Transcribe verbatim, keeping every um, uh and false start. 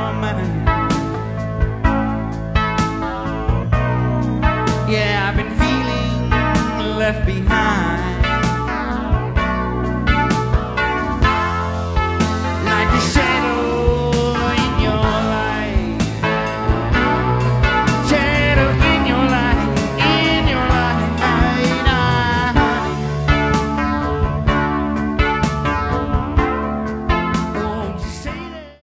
my mind. Yeah, I've been feeling left behind.